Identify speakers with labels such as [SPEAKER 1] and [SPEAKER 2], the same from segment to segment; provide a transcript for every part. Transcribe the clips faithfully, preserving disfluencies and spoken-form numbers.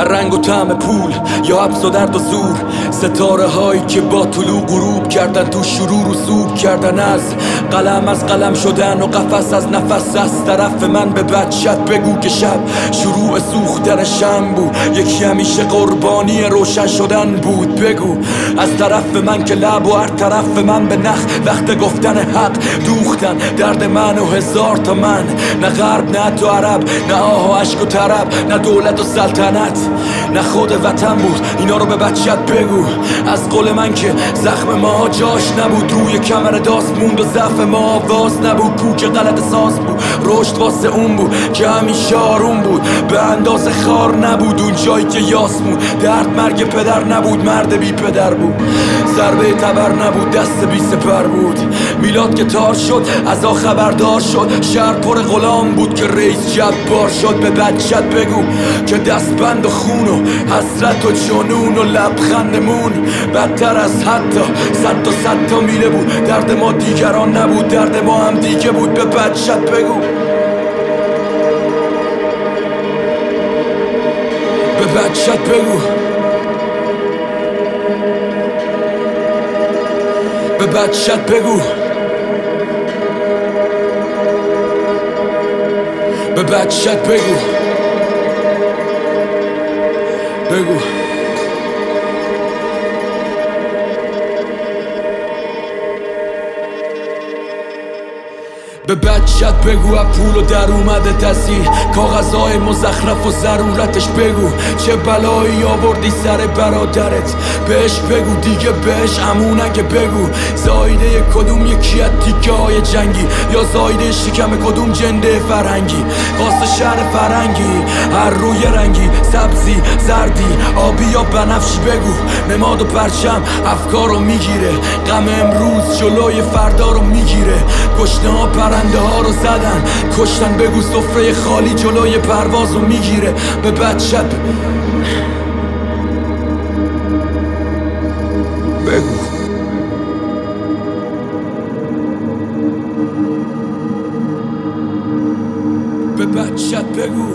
[SPEAKER 1] رنگ و طعم پول یا حبس و درد و زور، ستاره هایی که با طلوع غروب کردن تو شروع رسوب کردن، از قلم از قلم شدن و قفس از نفس. از طرف من به بچت بگو که شب شروع سوختن شم بود، یکی همیشه قربانی روشن شدن بود. بگو از طرف من که لب و هر طرف من به نخ وقت گفتن حق دوختن درد من و هزار تا من. نه غرب نه تو عرب، نه آه و عشق و طرب، نه دولت و سلطنت، نه خود وطن بود. اینا رو به بچت بگو از قول من که زخم ما جاش نبود، روی کمر داست موند و ضعف ما آواز نبود. پوک غلط ساز بود، رشد واسه اون بود که همیشه آروم بود، به اندازه خار نبود اون جایی که یاسمون. درد مرگ پدر نبود، مرد بی پدر بود، ضربه تبر نبود، دست بی سپر بود. میلاد که تار شد از آ خبردار شد، شهر پر غلام بود که رئیس جبار شد. به بچت بگو که دستبند و خون و حسرت و جنون و لبخندمون بدتر از حتی صد تا صد تا میله بود. درد ما دیگران نبود، درد ما هم دیگه بود. به بچت بگو، به بچت بگو، به بچت بگو، به بچت بگو، بگو. به بچت بگو از پول و در اومده تسی، کاغذهای مزخرف و ضرورتش بگو. چه بلایی آوردی سر برادرت بهش بگو، دیگه بهش عمو نگه. بگو زایده کدوم یکی از تیکه های جنگی، یا زایده شکم کدوم جنده فرهنگی. واسه شهر فرهنگی هر روی رنگی، سبزی زردی آبی یا بنفشی. بگو نماد و پرچم افکارو میگیره، غم امروز جلوی فردا رو میگیره. گشنه ها پرنده ها رو زدن کشتن، بگو سفره خالی جلوی پرواز رو میگیره. به بچت بگو، به بچت بگو،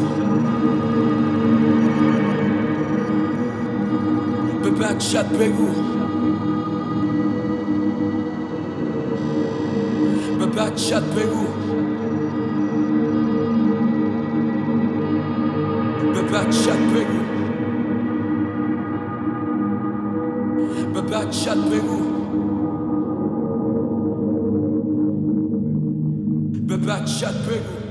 [SPEAKER 1] به بچت بگو، به بچت بگو، به بچت بگو، به بچت بگو، به بچت بگو.